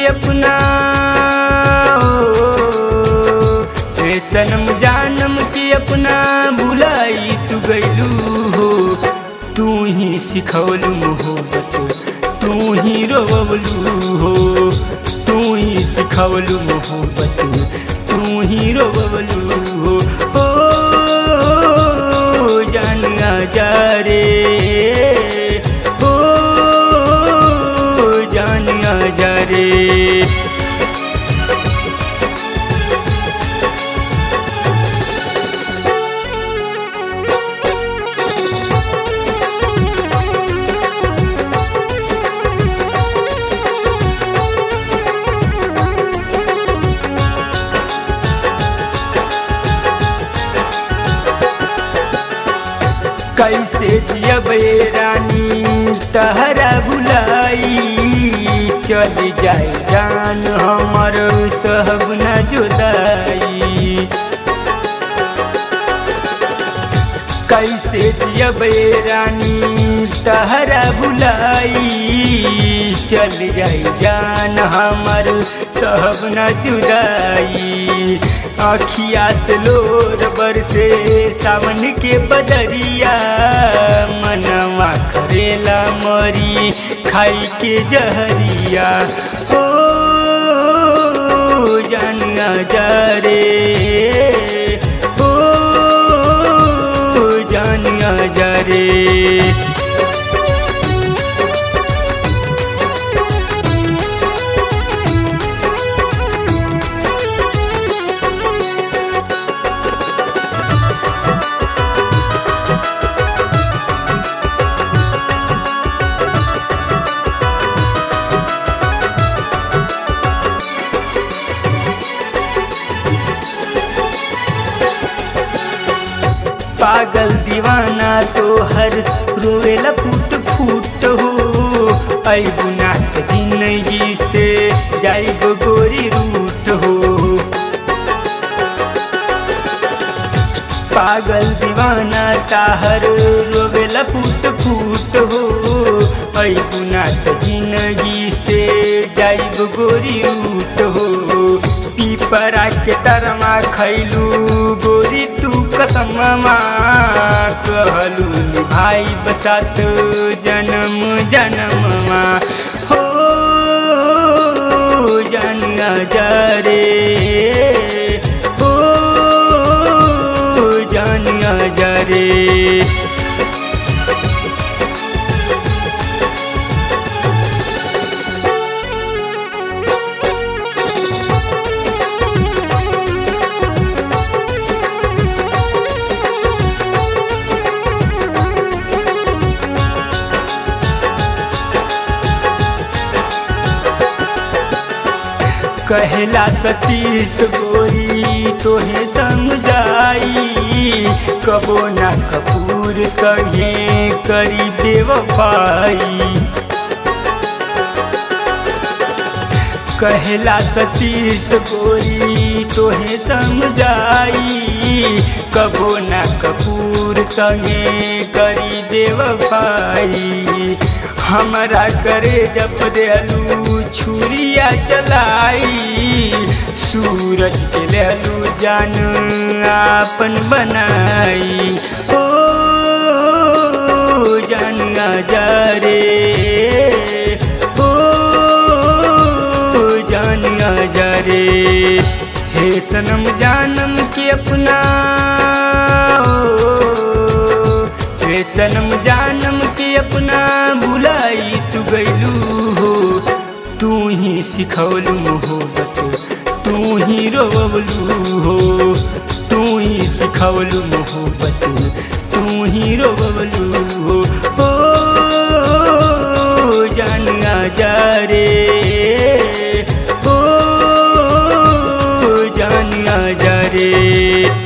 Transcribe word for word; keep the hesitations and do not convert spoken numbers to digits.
अपना ए सनम जानम के अपना भुलाई तू गइलू हो। तू ही सिखौलू मोहब्बत तू ही रोवलू हो। तू ही सिखौलू मोहब्बत तू ही रोवलू हो। ओ जान आजा रे ओ जान आजा रे। कैसे जियबे रानी तहरा भुलाई चल जाए जान हमर सहब न जुदाई। कैसे जियबे रानी तहरा भुलाई चल जाए जान हमर सहब न जुदाई। आखिया से लोर बरसे सावन के बदरिया मनवा करेला मरी खाई के जहरिया। हो जान आजा रे हो जान आजा रे। पागल दीवाना तो हर रोवेला फूट फूट हो। आई गुना जिंदगी से जाइब गोरी रूट हो। पागल दीवाना ताहर रोवेला फूट फूट हो। आई गुना जिंदगी से जाइब गोरी रूट हो। पीपरा के तरमा खैलू गोरी तू कसममा कहलू भाई बसात जन्म जन्ममा। हो जान आजा रे हो जान आजा रे। कहला सतीश गोरी तोहे समझाई कबो ना कपूर संगे करी बेवफाई। कहला सतीश गोरी तोहे समझाई कबो ना कपूर संगे करी बेवफाई। हमरा करे जब देलू छुरिया चलाई सूरज के लेलू जान आपन बनाई। ओ जान आजा रे ओ जान आजा रे। हे सनम जानम के अपना हे सनम जानम के अपना भुलाई तू गइलू हो। तू ही सिखौलू मोहब्बत तू ही रोवलू हो। तू ही सिखौलू मोहब्बत तू ही रोवलू हो। हो जान आजा रे हो जान आजा रे।